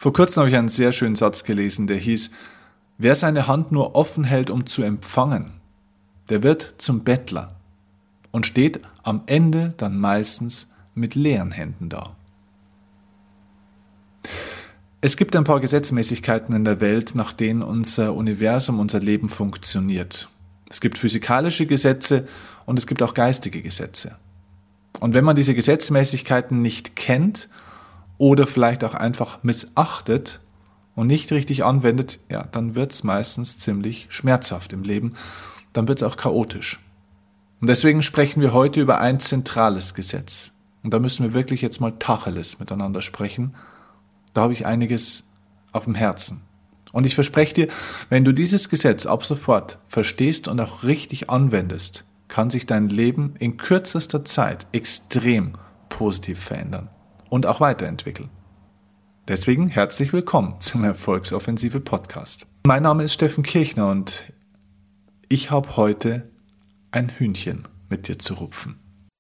Vor kurzem habe ich einen sehr schönen Satz gelesen, der hieß: Wer seine Hand nur offen hält, um zu empfangen, der wird zum Bettler und steht am Ende dann meistens mit leeren Händen da. Es gibt ein paar Gesetzmäßigkeiten in der Welt, nach denen unser Universum, unser Leben funktioniert. Es gibt physikalische Gesetze und es gibt auch geistige Gesetze. Und wenn man diese Gesetzmäßigkeiten nicht kennt oder vielleicht auch einfach missachtet und nicht richtig anwendet, ja, dann wird es meistens ziemlich schmerzhaft im Leben. Dann wird es auch chaotisch. Und deswegen sprechen wir heute über ein zentrales Gesetz. Und da müssen wir wirklich jetzt mal Tacheles miteinander sprechen. Da habe ich einiges auf dem Herzen. Und ich verspreche dir, wenn du dieses Gesetz ab sofort verstehst und auch richtig anwendest, kann sich dein Leben in kürzester Zeit extrem positiv verändern und auch weiterentwickeln. Deswegen herzlich willkommen zum Erfolgsoffensive Podcast. Mein Name ist Steffen Kirchner und ich habe heute ein Hühnchen mit dir zu rupfen.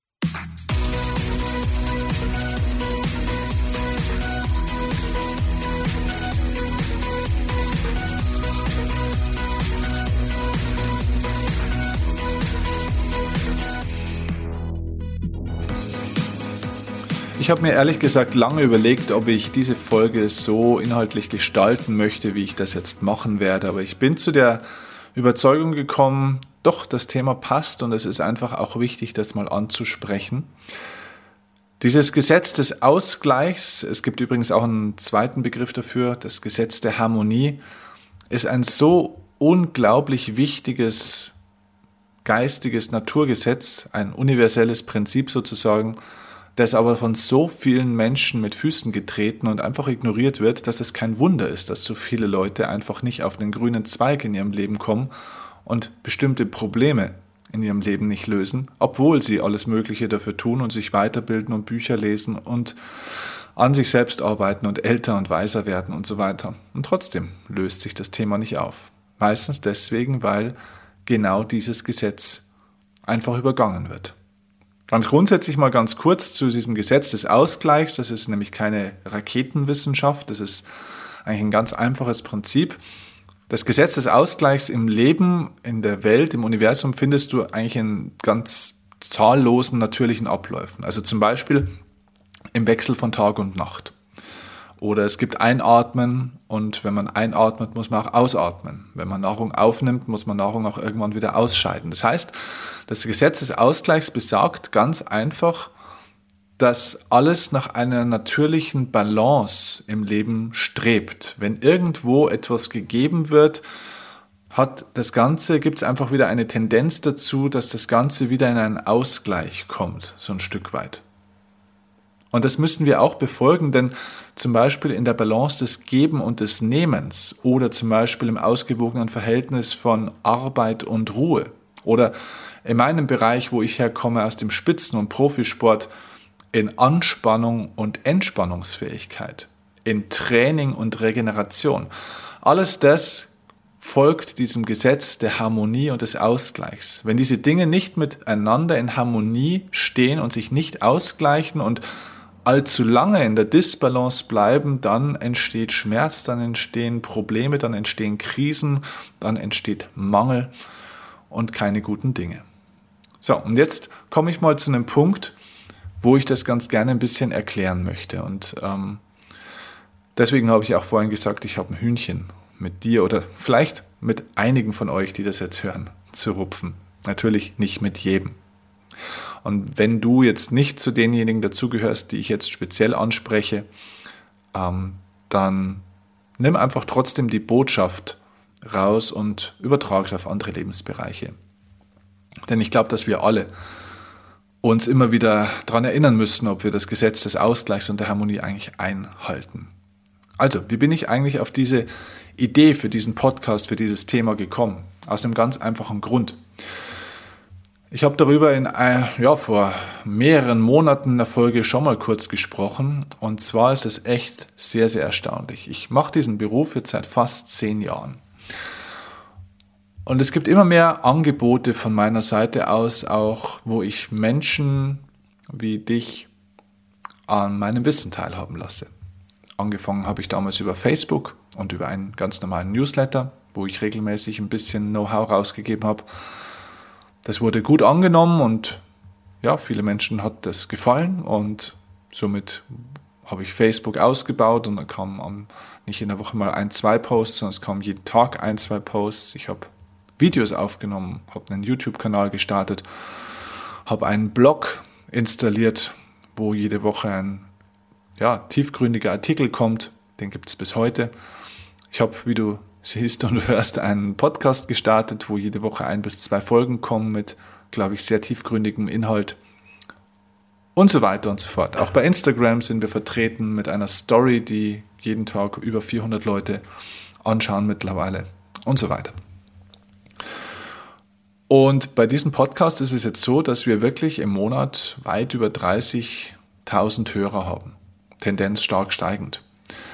Ich habe mir ehrlich gesagt lange überlegt, ob ich diese Folge so inhaltlich gestalten möchte, wie ich das jetzt machen werde. Aber ich bin zu der Überzeugung gekommen, doch, das Thema passt und es ist einfach auch wichtig, das mal anzusprechen. Dieses Gesetz des Ausgleichs, es gibt übrigens auch einen zweiten Begriff dafür, das Gesetz der Harmonie, ist ein so unglaublich wichtiges geistiges Naturgesetz, ein universelles Prinzip sozusagen, das aber von so vielen Menschen mit Füßen getreten und einfach ignoriert wird, dass es kein Wunder ist, dass so viele Leute einfach nicht auf den grünen Zweig in ihrem Leben kommen und bestimmte Probleme in ihrem Leben nicht lösen, obwohl sie alles Mögliche dafür tun und sich weiterbilden und Bücher lesen und an sich selbst arbeiten und älter und weiser werden und so weiter. Und trotzdem löst sich das Thema nicht auf. Meistens deswegen, weil genau dieses Gesetz einfach übergangen wird. Ganz grundsätzlich mal ganz kurz zu diesem Gesetz des Ausgleichs. Das ist nämlich keine Raketenwissenschaft, das ist eigentlich ein ganz einfaches Prinzip. Das Gesetz des Ausgleichs im Leben, in der Welt, im Universum findest du eigentlich in ganz zahllosen natürlichen Abläufen. Also zum Beispiel im Wechsel von Tag und Nacht. Oder es gibt Einatmen und wenn man einatmet, muss man auch ausatmen. Wenn man Nahrung aufnimmt, muss man Nahrung auch irgendwann wieder ausscheiden. Das heißt, das Gesetz des Ausgleichs besagt ganz einfach, dass alles nach einer natürlichen Balance im Leben strebt. Wenn irgendwo etwas gegeben wird, gibt es einfach wieder eine Tendenz dazu, dass das Ganze wieder in einen Ausgleich kommt, so ein Stück weit. Und das müssen wir auch befolgen, denn zum Beispiel in der Balance des Geben und des Nehmens oder zum Beispiel im ausgewogenen Verhältnis von Arbeit und Ruhe oder in meinem Bereich, wo ich herkomme, aus dem Spitzen- und Profisport, in Anspannung und Entspannungsfähigkeit, in Training und Regeneration. Alles das folgt diesem Gesetz der Harmonie und des Ausgleichs. Wenn diese Dinge nicht miteinander in Harmonie stehen und sich nicht ausgleichen und allzu lange in der Disbalance bleiben, dann entsteht Schmerz, dann entstehen Probleme, dann entstehen Krisen, dann entsteht Mangel und keine guten Dinge. So, und jetzt komme ich mal zu einem Punkt, wo ich das ganz gerne ein bisschen erklären möchte. Und deswegen habe ich auch vorhin gesagt, ich habe ein Hühnchen mit dir oder vielleicht mit einigen von euch, die das jetzt hören, zu rupfen. Natürlich nicht mit jedem. Und wenn du jetzt nicht zu denjenigen dazugehörst, die ich jetzt speziell anspreche, dann nimm einfach trotzdem die Botschaft raus und übertrage es auf andere Lebensbereiche. Denn ich glaube, dass wir alle uns immer wieder daran erinnern müssen, ob wir das Gesetz des Ausgleichs und der Harmonie eigentlich einhalten. Also, wie bin ich eigentlich auf diese Idee für diesen Podcast, für dieses Thema gekommen? Aus einem ganz einfachen Grund. Ich habe darüber vor mehreren Monaten in der Folge schon mal kurz gesprochen. Und zwar ist es echt sehr, sehr erstaunlich. Ich mache diesen Beruf jetzt seit fast 10 Jahren. Und es gibt immer mehr Angebote von meiner Seite aus, auch wo ich Menschen wie dich an meinem Wissen teilhaben lasse. Angefangen habe ich damals über Facebook und über einen ganz normalen Newsletter, wo ich regelmäßig ein bisschen Know-how rausgegeben habe. Das wurde gut angenommen und ja, viele Menschen hat das gefallen und somit habe ich Facebook ausgebaut und dann kamen nicht in der Woche mal 1, 2 Posts, sondern es kamen jeden Tag 1, 2 Posts. Ich habe Videos aufgenommen, habe einen YouTube-Kanal gestartet, habe einen Blog installiert, wo jede Woche ein tiefgründiger Artikel kommt. Den gibt es bis heute. Ich habe, wie du siehst und hörst, einen Podcast gestartet, wo jede Woche 1 bis 2 Folgen kommen mit, glaube ich, sehr tiefgründigem Inhalt. Und so weiter und so fort. Auch bei Instagram sind wir vertreten mit einer Story, die jeden Tag über 400 Leute anschauen mittlerweile und so weiter. Und bei diesem Podcast ist es jetzt so, dass wir wirklich im Monat weit über 30.000 Hörer haben. Tendenz stark steigend.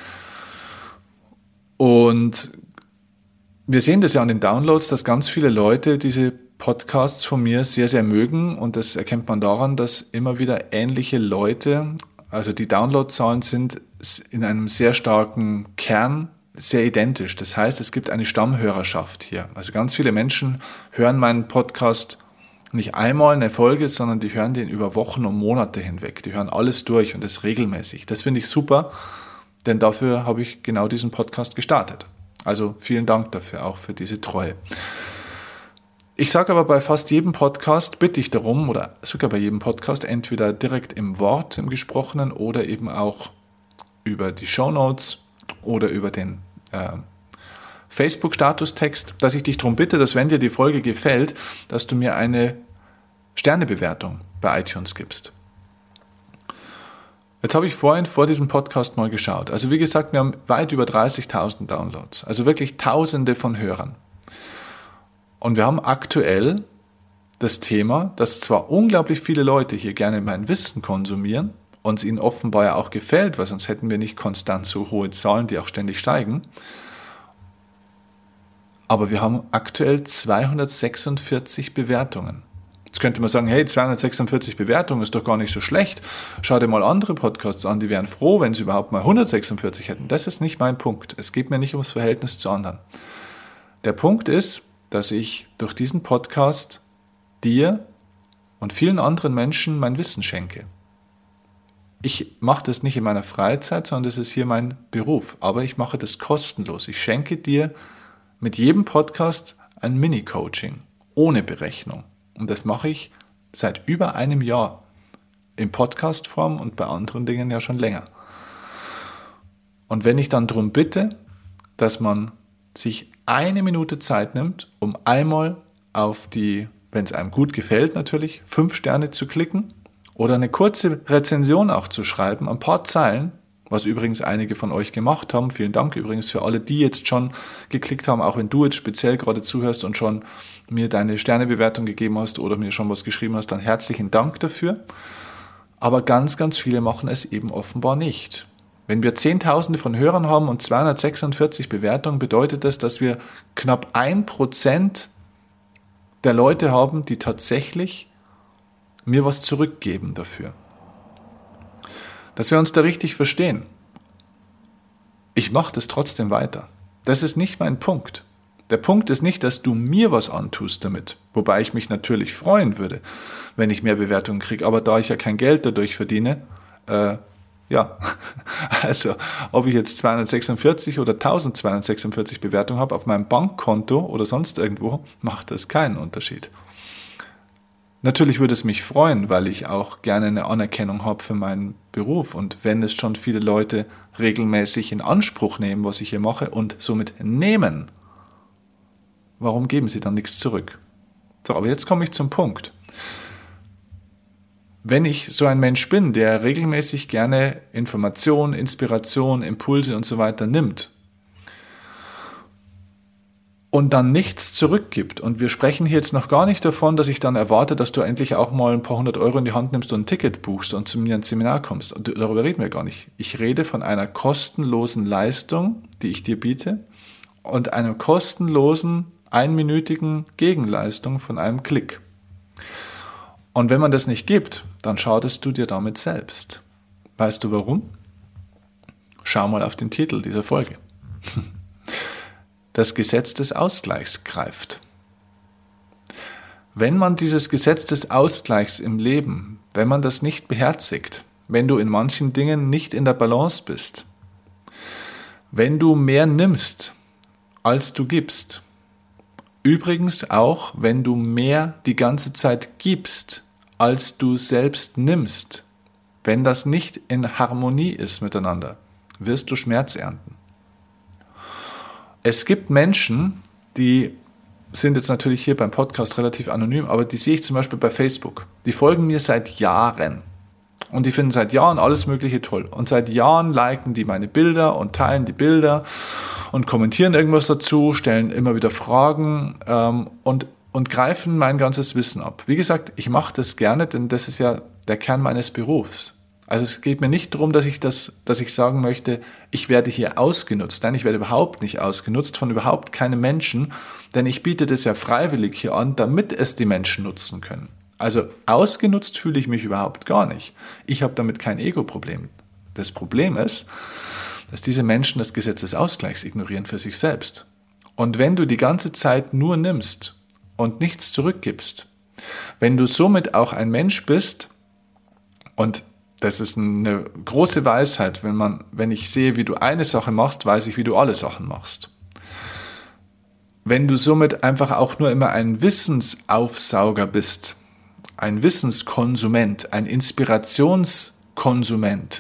Und wir sehen das ja an den Downloads, dass ganz viele Leute diese Podcasts von mir sehr, sehr mögen und das erkennt man daran, dass immer wieder ähnliche Leute, also die Downloadzahlen sind in einem sehr starken Kern sehr identisch. Das heißt, es gibt eine Stammhörerschaft hier. Also ganz viele Menschen hören meinen Podcast nicht einmal eine Folge, sondern die hören den über Wochen und Monate hinweg. Die hören alles durch und das regelmäßig. Das finde ich super, denn dafür habe ich genau diesen Podcast gestartet. Also vielen Dank dafür, auch für diese Treue. Ich sage aber bei fast jedem Podcast, bitte ich darum, oder sogar bei jedem Podcast, entweder direkt im Wort, im Gesprochenen oder eben auch über die Shownotes oder über den Facebook-Statustext, dass ich dich darum bitte, dass wenn dir die Folge gefällt, dass du mir eine Sternebewertung bei iTunes gibst. Jetzt habe ich vorhin vor diesem Podcast mal geschaut. Also wie gesagt, wir haben weit über 30.000 Downloads, also wirklich Tausende von Hörern. Und wir haben aktuell das Thema, dass zwar unglaublich viele Leute hier gerne mein Wissen konsumieren und es ihnen offenbar ja auch gefällt, weil sonst hätten wir nicht konstant so hohe Zahlen, die auch ständig steigen. Aber wir haben aktuell 246 Bewertungen. Jetzt könnte man sagen, hey, 246 Bewertungen ist doch gar nicht so schlecht. Schau dir mal andere Podcasts an, die wären froh, wenn sie überhaupt mal 146 hätten. Das ist nicht mein Punkt. Es geht mir nicht ums Verhältnis zu anderen. Der Punkt ist, dass ich durch diesen Podcast dir und vielen anderen Menschen mein Wissen schenke. Ich mache das nicht in meiner Freizeit, sondern das ist hier mein Beruf. Aber ich mache das kostenlos. Ich schenke dir mit jedem Podcast ein Mini-Coaching ohne Berechnung. Und das mache ich seit über einem Jahr in Podcast-Form und bei anderen Dingen ja schon länger. Und wenn ich dann darum bitte, dass man sich 1 Minute Zeit nimmt, um einmal auf die, wenn es einem gut gefällt natürlich, 5 Sterne zu klicken oder eine kurze Rezension auch zu schreiben, ein paar Zeilen, was übrigens einige von euch gemacht haben. Vielen Dank übrigens für alle, die jetzt schon geklickt haben, auch wenn du jetzt speziell gerade zuhörst und schon mir deine Sternebewertung gegeben hast oder mir schon was geschrieben hast, dann herzlichen Dank dafür. Aber ganz, ganz viele machen es eben offenbar nicht. Wenn wir Zehntausende von Hörern haben und 246 Bewertungen, bedeutet das, dass wir knapp 1% der Leute haben, die tatsächlich mir was zurückgeben dafür. Dass wir uns da richtig verstehen. Ich mache das trotzdem weiter. Das ist nicht mein Punkt. Der Punkt ist nicht, dass du mir was antust damit, wobei ich mich natürlich freuen würde, wenn ich mehr Bewertungen kriege, aber da ich ja kein Geld dadurch verdiene, also ob ich jetzt 246 oder 1246 Bewertungen habe auf meinem Bankkonto oder sonst irgendwo, macht das keinen Unterschied. Natürlich würde es mich freuen, weil ich auch gerne eine Anerkennung habe für meinen Beruf und wenn es schon viele Leute regelmäßig in Anspruch nehmen, was ich hier mache und somit nehmen, warum geben sie dann nichts zurück? So, aber jetzt komme ich zum Punkt. Wenn ich so ein Mensch bin, der regelmäßig gerne Informationen, Inspiration, Impulse und so weiter nimmt und dann nichts zurückgibt, und wir sprechen hier jetzt noch gar nicht davon, dass ich dann erwarte, dass du endlich auch mal ein paar 100 Euro in die Hand nimmst und ein Ticket buchst und zu mir ins Seminar kommst. Und darüber reden wir gar nicht. Ich rede von einer kostenlosen Leistung, die ich dir biete, und einer kostenlosen, einminütigen Gegenleistung von einem Klick. Und wenn man das nicht gibt, dann schadest du dir damit selbst. Weißt du warum? Schau mal auf den Titel dieser Folge. Das Gesetz des Ausgleichs greift. Wenn man dieses Gesetz des Ausgleichs im Leben, wenn man das nicht beherzigt, wenn du in manchen Dingen nicht in der Balance bist, wenn du mehr nimmst, als du gibst, übrigens auch, wenn du mehr die ganze Zeit gibst, als du selbst nimmst, wenn das nicht in Harmonie ist miteinander, wirst du Schmerz ernten. Es gibt Menschen, die sind jetzt natürlich hier beim Podcast relativ anonym, aber die sehe ich zum Beispiel bei Facebook. Die folgen mir seit Jahren und die finden seit Jahren alles Mögliche toll. Und seit Jahren liken die meine Bilder und teilen die Bilder und kommentieren irgendwas dazu, stellen immer wieder Fragen und greifen mein ganzes Wissen ab. Wie gesagt, ich mache das gerne, denn das ist ja der Kern meines Berufs. Also es geht mir nicht darum, dass ich sagen möchte, ich werde hier ausgenutzt. Nein, ich werde überhaupt nicht ausgenutzt von überhaupt keinem Menschen, denn ich biete das ja freiwillig hier an, damit es die Menschen nutzen können. Also ausgenutzt fühle ich mich überhaupt gar nicht. Ich habe damit kein Ego-Problem. Das Problem ist, dass diese Menschen das Gesetz des Ausgleichs ignorieren für sich selbst. Und wenn du die ganze Zeit nur nimmst und nichts zurückgibst, wenn du somit auch ein Mensch bist, und das ist eine große Weisheit, wenn ich sehe, wie du eine Sache machst, weiß ich, wie du alle Sachen machst. Wenn du somit einfach auch nur immer ein Wissensaufsauger bist, ein Wissenskonsument, ein Inspirationskonsument,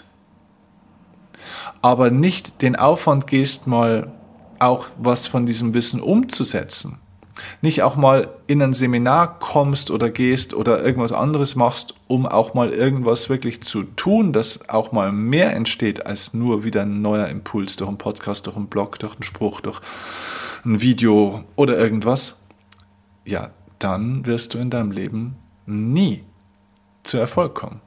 aber nicht den Aufwand gehst, mal auch was von diesem Wissen umzusetzen, nicht auch mal in ein Seminar kommst oder gehst oder irgendwas anderes machst, um auch mal irgendwas wirklich zu tun, dass auch mal mehr entsteht als nur wieder ein neuer Impuls durch einen Podcast, durch einen Blog, durch einen Spruch, durch ein Video oder irgendwas, ja, dann wirst du in deinem Leben nie zu Erfolg kommen.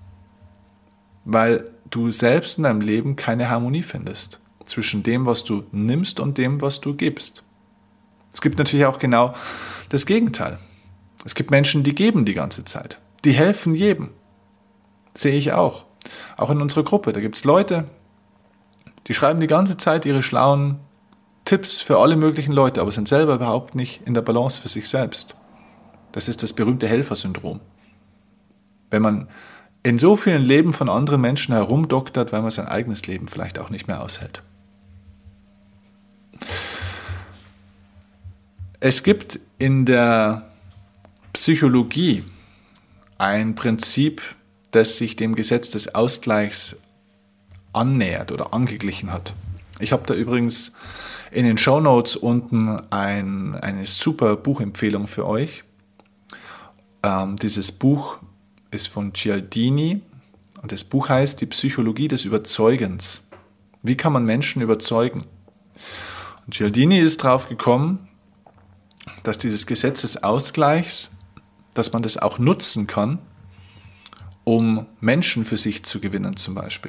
Weil du selbst in deinem Leben keine Harmonie findest zwischen dem, was du nimmst und dem, was du gibst. Es gibt natürlich auch genau das Gegenteil. Es gibt Menschen, die geben die ganze Zeit. Die helfen jedem. Sehe ich auch. Auch in unserer Gruppe. Da gibt es Leute, die schreiben die ganze Zeit ihre schlauen Tipps für alle möglichen Leute, aber sind selber überhaupt nicht in der Balance für sich selbst. Das ist das berühmte Helfersyndrom. Wenn man in so vielen Leben von anderen Menschen herumdoktert, weil man sein eigenes Leben vielleicht auch nicht mehr aushält. Es gibt in der Psychologie ein Prinzip, das sich dem Gesetz des Ausgleichs annähert oder angeglichen hat. Ich habe da übrigens in den Shownotes unten eine super Buchempfehlung für euch. Dieses Buch ist von Cialdini und das Buch heißt Die Psychologie des Überzeugens. Wie kann man Menschen überzeugen? Und Cialdini ist drauf gekommen, dass dieses Gesetz des Ausgleichs, dass man das auch nutzen kann, um Menschen für sich zu gewinnen zum Beispiel.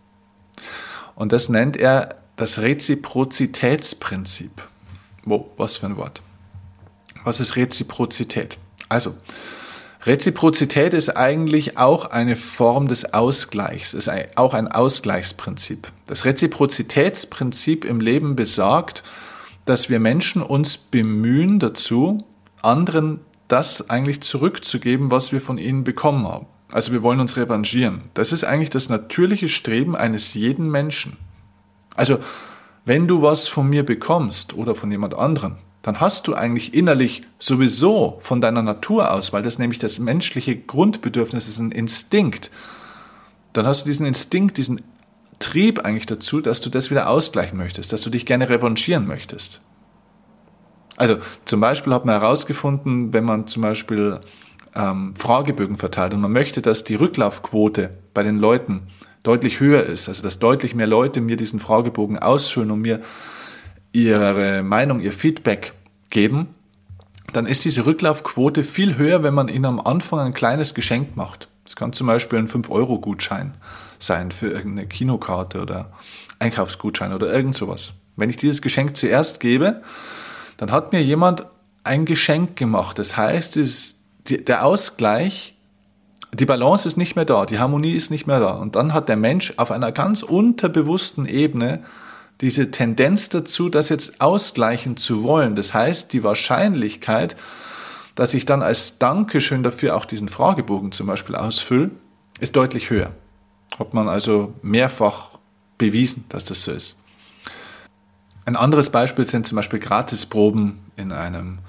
Und das nennt er das Reziprozitätsprinzip. Was für ein Wort. Was ist Reziprozität? Also, Reziprozität ist eigentlich auch eine Form des Ausgleichs, ist auch ein Ausgleichsprinzip. Das Reziprozitätsprinzip im Leben besagt, dass wir Menschen uns bemühen dazu, anderen das eigentlich zurückzugeben, was wir von ihnen bekommen haben. Also wir wollen uns revanchieren. Das ist eigentlich das natürliche Streben eines jeden Menschen. Also wenn du was von mir bekommst oder von jemand anderem, dann hast du eigentlich innerlich sowieso von deiner Natur aus, weil das nämlich das menschliche Grundbedürfnis ist, ein Instinkt, dann hast du diesen Instinkt, diesen Trieb eigentlich dazu, dass du das wieder ausgleichen möchtest, dass du dich gerne revanchieren möchtest. Also zum Beispiel hat man herausgefunden, wenn man zum Beispiel Fragebögen verteilt und man möchte, dass die Rücklaufquote bei den Leuten deutlich höher ist, also dass deutlich mehr Leute mir diesen Fragebogen ausfüllen und mir ihre Meinung, ihr Feedback geben, dann ist diese Rücklaufquote viel höher, wenn man ihnen am Anfang ein kleines Geschenk macht. Das kann zum Beispiel ein 5-Euro-Gutschein sein für irgendeine Kinokarte oder Einkaufsgutschein oder irgend sowas. Wenn ich dieses Geschenk zuerst gebe, dann hat mir jemand ein Geschenk gemacht. Das heißt, der Ausgleich die Balance ist nicht mehr da, die Harmonie ist nicht mehr da. Und dann hat der Mensch auf einer ganz unterbewussten Ebene diese Tendenz dazu, das jetzt ausgleichen zu wollen. Das heißt, die Wahrscheinlichkeit, dass ich dann als Dankeschön dafür auch diesen Fragebogen zum Beispiel ausfülle, ist deutlich höher. Hat man also mehrfach bewiesen, dass das so ist. Ein anderes Beispiel sind zum Beispiel Gratisproben in einem,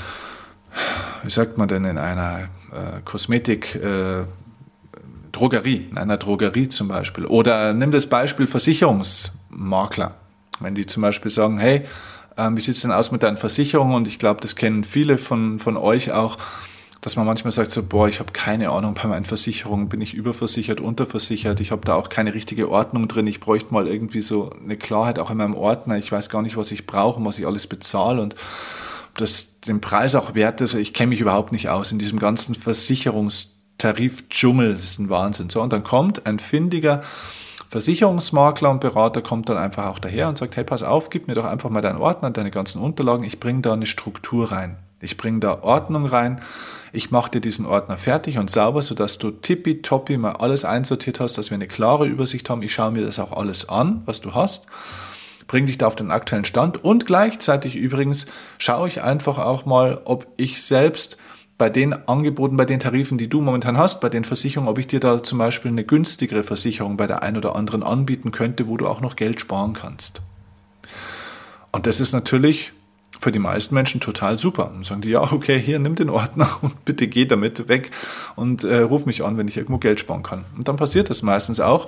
in einer Drogerie, in einer Drogerie zum Beispiel. Oder nimm das Beispiel Versicherungsmakler. Wenn die zum Beispiel sagen, hey, wie sieht es denn aus mit deinen Versicherungen? Und ich glaube, das kennen viele von euch auch, dass man manchmal sagt so, ich habe keine Ahnung bei meinen Versicherungen, bin ich überversichert, unterversichert, ich habe da auch keine richtige Ordnung drin, ich bräuchte mal irgendwie so eine Klarheit auch in meinem Ordner, ich weiß gar nicht, was ich brauche und was ich alles bezahle und ob das den Preis auch wert ist, ich kenne mich überhaupt nicht aus in diesem ganzen Versicherungstarif-Dschungel, das ist ein Wahnsinn. So, und dann kommt ein findiger Versicherungsmakler und Berater kommt dann einfach auch daher und sagt, hey, pass auf, gib mir doch einfach mal deinen Ordner, deine ganzen Unterlagen, ich bringe da eine Struktur rein. Ich bringe da Ordnung rein, ich mache dir diesen Ordner fertig und sauber, sodass du tippitoppi mal alles einsortiert hast, dass wir eine klare Übersicht haben. Ich schaue mir das auch alles an, was du hast, bringe dich da auf den aktuellen Stand und gleichzeitig übrigens schaue ich einfach auch mal, ob ich selbst bei den Angeboten, bei den Tarifen, die du momentan hast, bei den Versicherungen, ob ich dir da zum Beispiel eine günstigere Versicherung bei der einen oder anderen anbieten könnte, wo du auch noch Geld sparen kannst. Und das ist natürlich für die meisten Menschen total super. Und sagen die, ja, okay, hier, nimm den Ordner und bitte geh damit weg und ruf mich an, wenn ich irgendwo Geld sparen kann. Und dann passiert das meistens auch.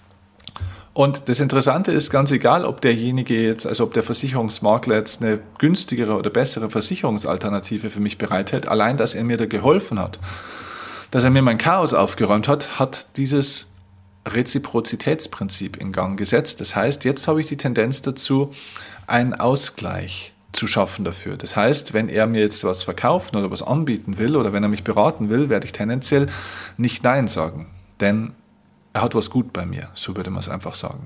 Und das Interessante ist, ganz egal, ob derjenige jetzt, also ob der Versicherungsmakler jetzt eine günstigere oder bessere Versicherungsalternative für mich bereithält, allein, dass er mir da geholfen hat, dass er mir mein Chaos aufgeräumt hat, hat dieses Reziprozitätsprinzip in Gang gesetzt. Das heißt, jetzt habe ich die Tendenz dazu, einen Ausgleich zu schaffen dafür. Das heißt, wenn er mir jetzt was verkaufen oder was anbieten will oder wenn er mich beraten will, werde ich tendenziell nicht Nein sagen. Denn er hat was gut bei mir, so würde man es einfach sagen.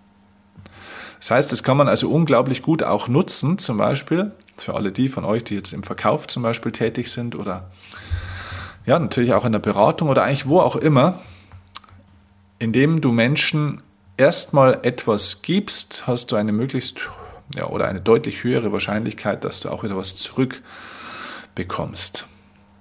Das heißt, das kann man also unglaublich gut auch nutzen, zum Beispiel für alle die von euch, die jetzt im Verkauf zum Beispiel tätig sind oder ja, natürlich auch in der Beratung oder eigentlich wo auch immer, indem du Menschen erstmal etwas gibst, hast du eine oder eine deutlich höhere Wahrscheinlichkeit, dass du auch wieder was zurückbekommst.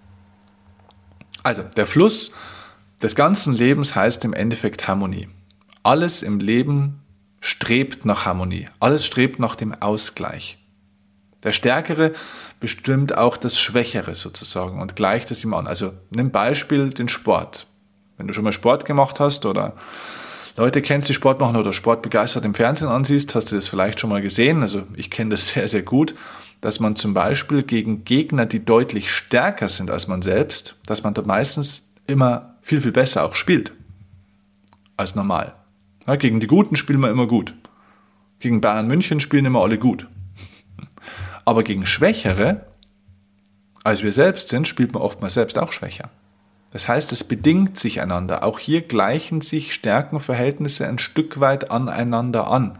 Also, der Fluss des ganzen Lebens heißt im Endeffekt Harmonie. Alles im Leben strebt nach Harmonie. Alles strebt nach dem Ausgleich. Der Stärkere bestimmt auch das Schwächere sozusagen und gleicht es ihm an. Also, nimm Beispiel den Sport. Wenn du schon mal Sport gemacht hast oder Leute kennst, die Sport machen oder Sport begeistert im Fernsehen ansiehst, hast du das vielleicht schon mal gesehen. Also ich kenne das sehr, sehr gut, dass man zum Beispiel gegen Gegner, die deutlich stärker sind als man selbst, dass man da meistens immer viel, viel besser auch spielt als normal. Ja, gegen die Guten spielen wir immer gut. Gegen Bayern München spielen immer alle gut. Aber gegen Schwächere, als wir selbst sind, spielt man oftmals selbst auch schwächer. Das heißt, es bedingt sich einander. Auch hier gleichen sich Stärkenverhältnisse ein Stück weit aneinander an.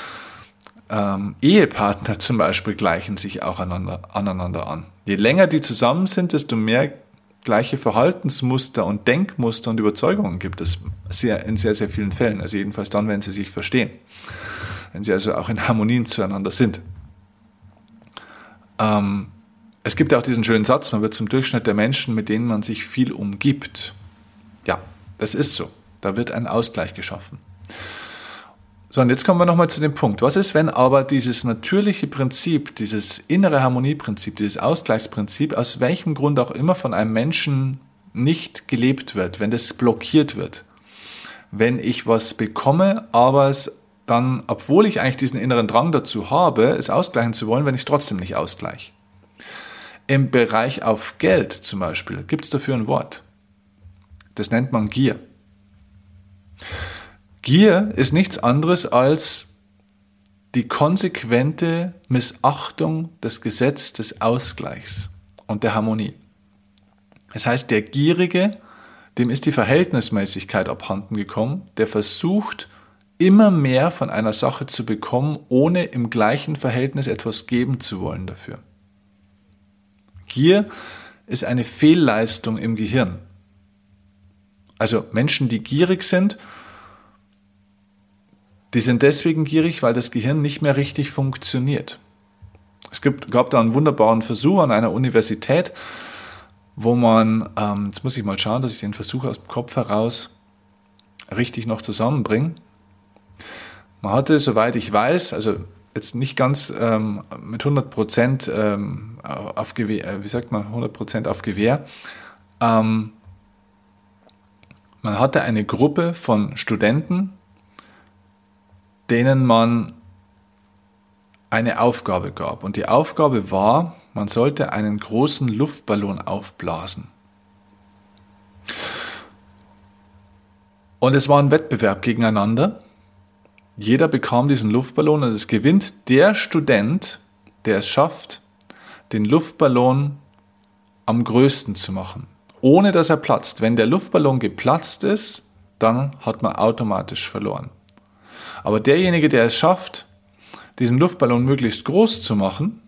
Ehepartner zum Beispiel gleichen sich auch aneinander an. Je länger die zusammen sind, desto mehr gleiche Verhaltensmuster und Denkmuster und Überzeugungen gibt es in sehr, sehr vielen Fällen. Also jedenfalls dann, wenn sie sich verstehen. Wenn sie also auch in Harmonien zueinander sind. Es gibt ja auch diesen schönen Satz, man wird zum Durchschnitt der Menschen, mit denen man sich viel umgibt. Ja, das ist so. Da wird ein Ausgleich geschaffen. So, und jetzt kommen wir nochmal zu dem Punkt. Was ist, wenn aber dieses natürliche Prinzip, dieses innere Harmonieprinzip, dieses Ausgleichsprinzip, aus welchem Grund auch immer von einem Menschen nicht gelebt wird, wenn das blockiert wird? Wenn ich was bekomme, aber es dann, obwohl ich eigentlich diesen inneren Drang dazu habe, es ausgleichen zu wollen, wenn ich es trotzdem nicht ausgleiche. Im Bereich auf Geld zum Beispiel gibt es dafür ein Wort. Das nennt man Gier. Gier ist nichts anderes als die konsequente Missachtung des Gesetzes des Ausgleichs und der Harmonie. Das heißt, der Gierige, dem ist die Verhältnismäßigkeit abhanden gekommen, der versucht, immer mehr von einer Sache zu bekommen, ohne im gleichen Verhältnis etwas geben zu wollen dafür. Gier ist eine Fehlleistung im Gehirn. Also Menschen, die gierig sind, die sind deswegen gierig, weil das Gehirn nicht mehr richtig funktioniert. Gab da einen wunderbaren Versuch an einer Universität, wo man, jetzt muss ich mal schauen, dass ich den Versuch aus dem Kopf heraus richtig noch zusammenbringe. Man hatte, soweit ich weiß, also jetzt nicht ganz mit 100% auf Gewehr, 100% auf Gewehr. Man hatte eine Gruppe von Studenten, denen man eine Aufgabe gab. Und die Aufgabe war, man sollte einen großen Luftballon aufblasen. Und es war ein Wettbewerb gegeneinander. Jeder bekam diesen Luftballon und es gewinnt der Student, der es schafft, den Luftballon am größten zu machen, ohne dass er platzt. Wenn der Luftballon geplatzt ist, dann hat man automatisch verloren. Aber derjenige, der es schafft, diesen Luftballon möglichst groß zu machen,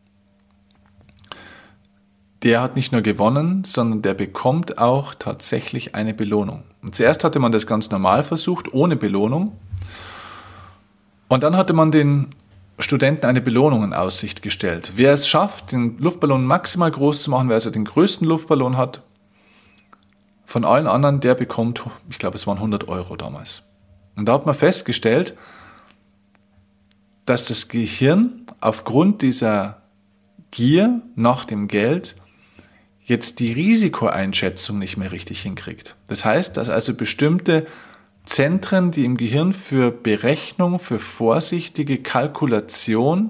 der hat nicht nur gewonnen, sondern der bekommt auch tatsächlich eine Belohnung. Und zuerst hatte man das ganz normal versucht, ohne Belohnung. Und dann hatte man den Studenten eine Belohnung in Aussicht gestellt. Wer es schafft, den Luftballon maximal groß zu machen, wer also den größten Luftballon hat, von allen anderen, der bekommt, ich glaube, es waren 100 Euro damals. Und da hat man festgestellt, dass das Gehirn aufgrund dieser Gier nach dem Geld jetzt die Risikoeinschätzung nicht mehr richtig hinkriegt. Das heißt, dass also bestimmte Zentren, die im Gehirn für Berechnung, für vorsichtige Kalkulation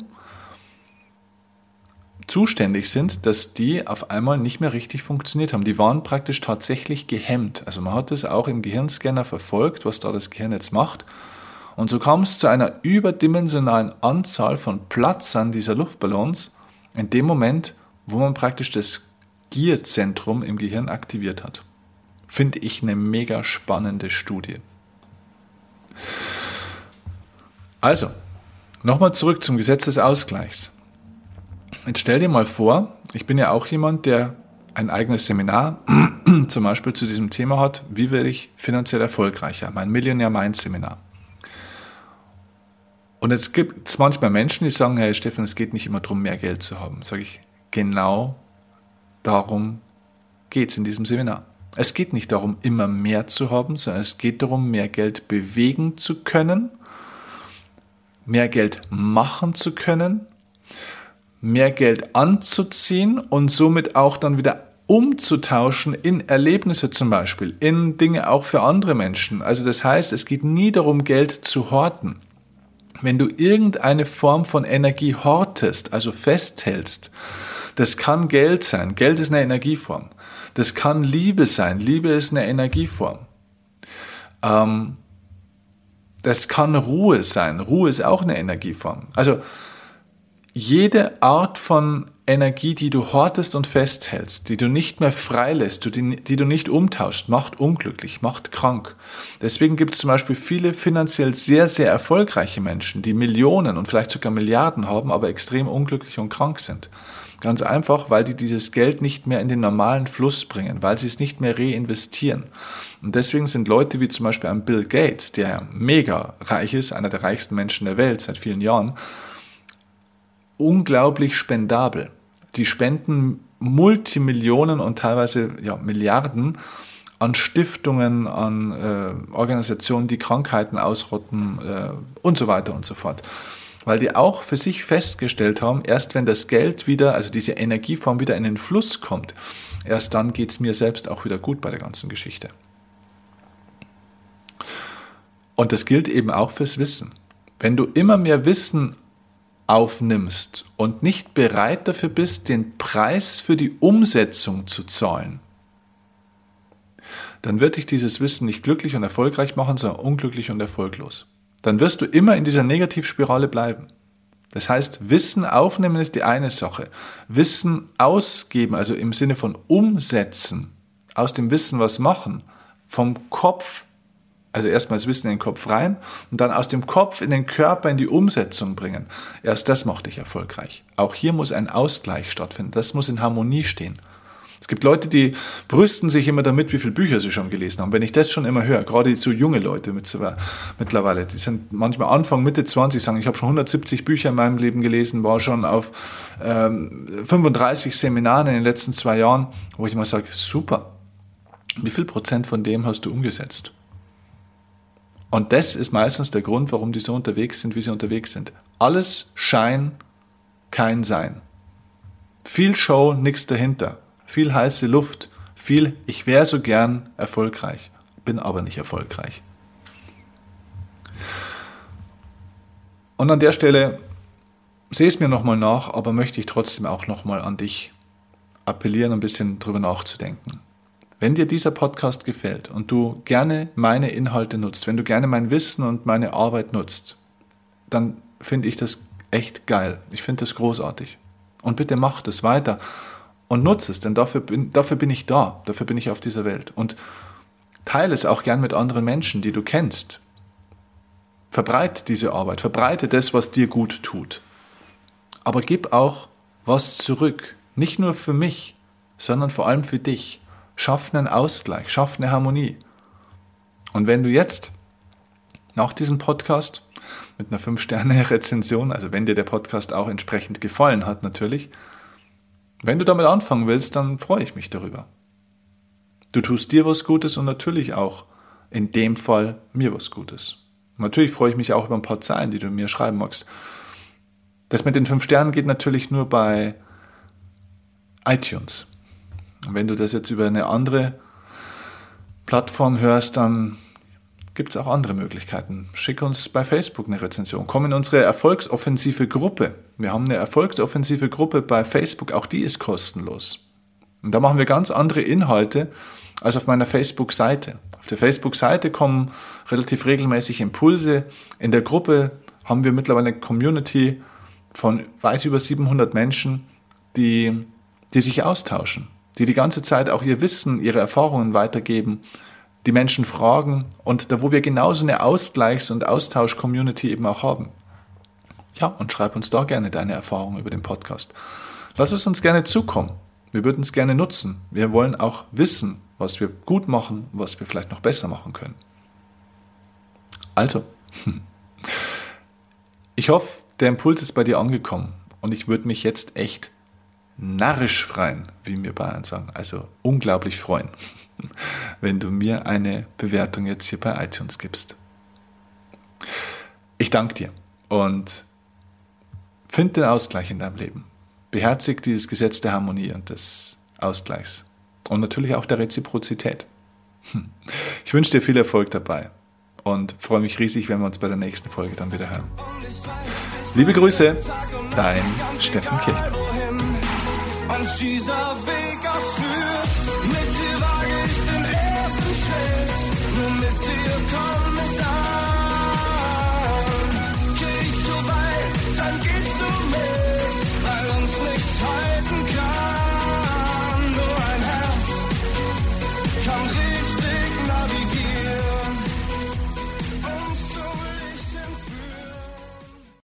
zuständig sind, dass die auf einmal nicht mehr richtig funktioniert haben. Die waren praktisch tatsächlich gehemmt. Also man hat das auch im Gehirnscanner verfolgt, was da das Gehirn jetzt macht. Und so kam es zu einer überdimensionalen Anzahl von Platzern dieser Luftballons in dem Moment, wo man praktisch das Gierzentrum im Gehirn aktiviert hat. Finde ich eine mega spannende Studie. Also, nochmal zurück zum Gesetz des Ausgleichs. Jetzt stell dir mal vor, ich bin ja auch jemand, der ein eigenes Seminar zum Beispiel zu diesem Thema hat, wie werde ich finanziell erfolgreicher, mein Millionaire Mind Seminar. Und jetzt gibt es manchmal Menschen, die sagen, hey Stefan, es geht nicht immer darum, mehr Geld zu haben. Sage ich, genau darum geht es in diesem Seminar. Es geht nicht darum, immer mehr zu haben, sondern es geht darum, mehr Geld bewegen zu können, mehr Geld machen zu können, mehr Geld anzuziehen und somit auch dann wieder umzutauschen in Erlebnisse zum Beispiel, in Dinge auch für andere Menschen. Also das heißt, es geht nie darum, Geld zu horten. Wenn du irgendeine Form von Energie hortest, also festhältst, das kann Geld sein. Geld ist eine Energieform. Das kann Liebe sein. Liebe ist eine Energieform. Das kann Ruhe sein. Ruhe ist auch eine Energieform. Also jede Art von Energie, die du hortest und festhältst, die du nicht mehr freilässt, die du nicht umtauschst, macht unglücklich, macht krank. Deswegen gibt es zum Beispiel viele finanziell sehr, sehr erfolgreiche Menschen, die Millionen und vielleicht sogar Milliarden haben, aber extrem unglücklich und krank sind. Ganz einfach, weil die dieses Geld nicht mehr in den normalen Fluss bringen, weil sie es nicht mehr reinvestieren. Und deswegen sind Leute wie zum Beispiel ein Bill Gates, der mega reich ist, einer der reichsten Menschen der Welt seit vielen Jahren, unglaublich spendabel. Die spenden Multimillionen und teilweise Milliarden an Stiftungen, an Organisationen, die Krankheiten ausrotten und so weiter und so fort. Weil die auch für sich festgestellt haben, erst wenn das Geld wieder, also diese Energieform wieder in den Fluss kommt, erst dann geht es mir selbst auch wieder gut bei der ganzen Geschichte. Und das gilt eben auch fürs Wissen. Wenn du immer mehr Wissen aufnimmst und nicht bereit dafür bist, den Preis für die Umsetzung zu zahlen, dann wird dich dieses Wissen nicht glücklich und erfolgreich machen, sondern unglücklich und erfolglos. Dann wirst du immer in dieser Negativspirale bleiben. Das heißt, Wissen aufnehmen ist die eine Sache. Wissen ausgeben, also im Sinne von umsetzen, aus dem Wissen was machen, vom Kopf, also erstmal das Wissen in den Kopf rein und dann aus dem Kopf in den Körper in die Umsetzung bringen. Erst das macht dich erfolgreich. Auch hier muss ein Ausgleich stattfinden. Das muss in Harmonie stehen. Es gibt Leute, die brüsten sich immer damit, wie viele Bücher sie schon gelesen haben. Wenn ich das schon immer höre, gerade so junge Leute mittlerweile, die sind manchmal Anfang, Mitte 20, sagen, ich habe schon 170 Bücher in meinem Leben gelesen, war schon auf 35 Seminaren in den letzten 2 Jahren, wo ich mal sage, super, wie viel Prozent von dem hast du umgesetzt? Und das ist meistens der Grund, warum die so unterwegs sind, wie sie unterwegs sind. Alles Schein, kein Sein. Viel Show, nichts dahinter. Viel heiße Luft, viel, ich wäre so gern erfolgreich, bin aber nicht erfolgreich. Und an der Stelle, sehe es mir nochmal nach, aber möchte ich trotzdem auch nochmal an dich appellieren, ein bisschen drüber nachzudenken. Wenn dir dieser Podcast gefällt und du gerne meine Inhalte nutzt, wenn du gerne mein Wissen und meine Arbeit nutzt, dann finde ich das echt geil. Ich finde das großartig. Und bitte mach das weiter. Und nutze es, denn dafür bin ich da, dafür bin ich auf dieser Welt. Und teile es auch gern mit anderen Menschen, die du kennst. Verbreite diese Arbeit, verbreite das, was dir gut tut. Aber gib auch was zurück, nicht nur für mich, sondern vor allem für dich. Schaff einen Ausgleich, schaff eine Harmonie. Und wenn du jetzt nach diesem Podcast mit einer 5-Sterne-Rezension, also wenn dir der Podcast auch entsprechend gefallen hat natürlich, wenn du damit anfangen willst, dann freue ich mich darüber. Du tust dir was Gutes und natürlich auch in dem Fall mir was Gutes. Natürlich freue ich mich auch über ein paar Zeilen, die du mir schreiben magst. Das mit den 5 Sternen geht natürlich nur bei iTunes. Und wenn du das jetzt über eine andere Plattform hörst, dann gibt es auch andere Möglichkeiten. Schick uns bei Facebook eine Rezension. Komm in unsere Erfolgsoffensive Gruppe. Wir haben eine Erfolgsoffensive Gruppe bei Facebook, auch die ist kostenlos. Und da machen wir ganz andere Inhalte als auf meiner Facebook-Seite. Auf der Facebook-Seite kommen relativ regelmäßig Impulse. In der Gruppe haben wir mittlerweile eine Community von weit über 700 Menschen, die sich austauschen, die ganze Zeit auch ihr Wissen, ihre Erfahrungen weitergeben, die Menschen fragen und da, wo wir genauso eine Ausgleichs- und Austausch-Community eben auch haben. Ja, und schreib uns da gerne deine Erfahrungen über den Podcast. Lass es uns gerne zukommen. Wir würden es gerne nutzen. Wir wollen auch wissen, was wir gut machen, was wir vielleicht noch besser machen können. Also, ich hoffe, der Impuls ist bei dir angekommen und ich würde mich jetzt echt narrisch freuen, wie wir Bayern sagen, also unglaublich freuen, wenn du mir eine Bewertung jetzt hier bei iTunes gibst. Ich danke dir und find den Ausgleich in deinem Leben. Beherzig dieses Gesetz der Harmonie und des Ausgleichs und natürlich auch der Reziprozität. Ich wünsche dir viel Erfolg dabei und freue mich riesig, wenn wir uns bei der nächsten Folge dann wieder hören. Liebe Grüße, dein Steffen Kirchner. Uns dieser Weg auch